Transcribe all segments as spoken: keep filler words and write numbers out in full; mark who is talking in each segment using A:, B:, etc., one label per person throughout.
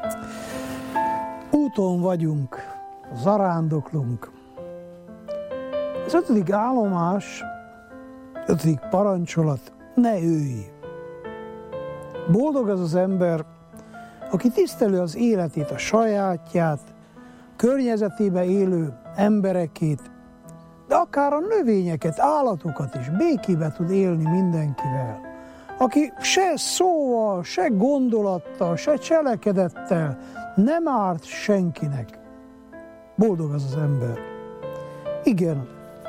A: Úton vagyunk, zarándoklunk. Az ötödik állomás, ötödik parancsolat, ne ölj. Boldog az az ember, aki tiszteli az életét, a sajátját, környezetébe élő emberekét, de akár a növényeket, állatokat is békébe tud élni mindenkivel. Aki se szóval, se gondolattal, se cselekedettel nem árt senkinek. Boldog az az ember. Igen,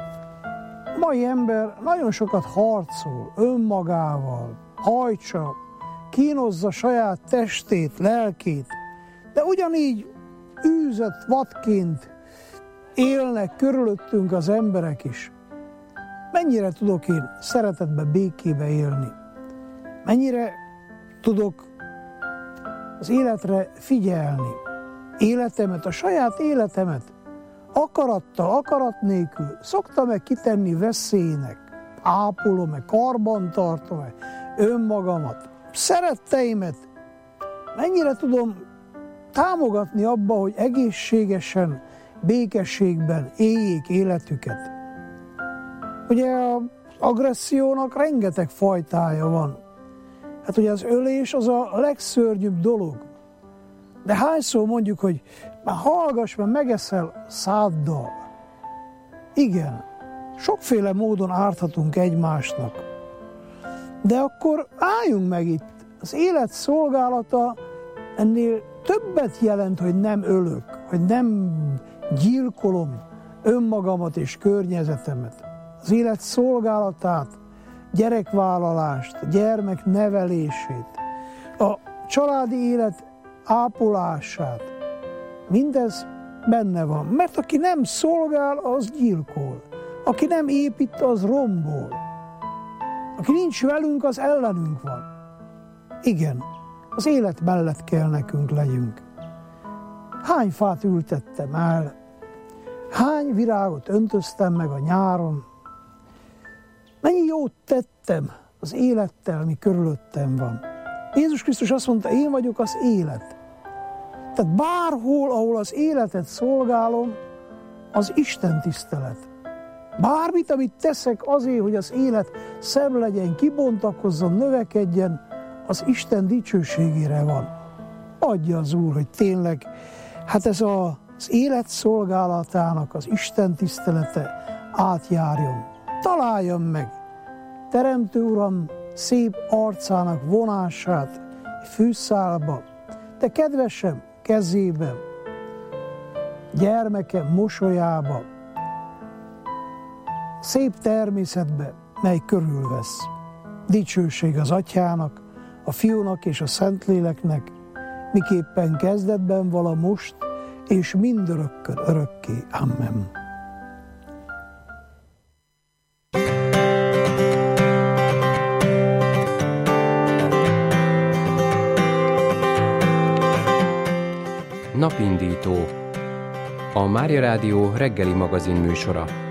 A: a mai ember nagyon sokat harcol önmagával, hajtsa, kínozza saját testét, lelkét, de ugyanígy űzött vadként élnek körülöttünk az emberek is. Mennyire tudok én szeretetbe, békébe élni? Mennyire tudok az életre figyelni? Életemet, a saját életemet akarattal, akarat nélkül szoktam-e kitenni veszélynek? Ápolom-e, karban tartom-e önmagamat? Szeretteimet mennyire tudom támogatni abba, hogy egészségesen, békességben éljék életüket? Ugye az agressziónak rengeteg fajtája van. Hát ugye az ölés az a legszörnyűbb dolog. De hányszor mondjuk, hogy már hallgass, mert megeszel száddal. Igen, sokféle módon árthatunk egymásnak. De akkor álljunk meg itt. Az élet szolgálata ennél többet jelent, hogy nem ölök, hogy nem gyilkolom önmagamat és környezetemet. Az élet szolgálatát, gyerekvállalást, gyermek nevelését, a családi élet ápolását, mindez benne van. Mert aki nem szolgál, az gyilkol. Aki nem épít, az rombol. Aki nincs velünk, az ellenünk van. Igen, az élet mellett kell nekünk legyünk. Hány fát ültettem el, hány virágot öntöztem meg a nyáron, mennyi jót tettem az élettel, ami körülöttem van. Jézus Krisztus azt mondta, én vagyok az élet. Tehát bárhol, ahol az életet szolgálom, az Isten tisztelet. Bármit, amit teszek azért, hogy az élet szebb legyen, kibontakozzon, növekedjen, az Isten dicsőségére van. Adja az Úr, hogy tényleg, hát ez a, az élet szolgálatának az Isten tisztelete átjárjon. Találjam meg, Teremtő Uram, szép arcának vonását fűszálba, de kedvesem kezében, gyermekem mosolyába, szép természetbe, mely körülvesz. Dicsőség az Atyának, a Fiúnak és a Szentléleknek, miképpen kezdetben vala most, és mindörökkön örökké. Amen.
B: Napindító. A Mária Rádió reggeli magazin műsora.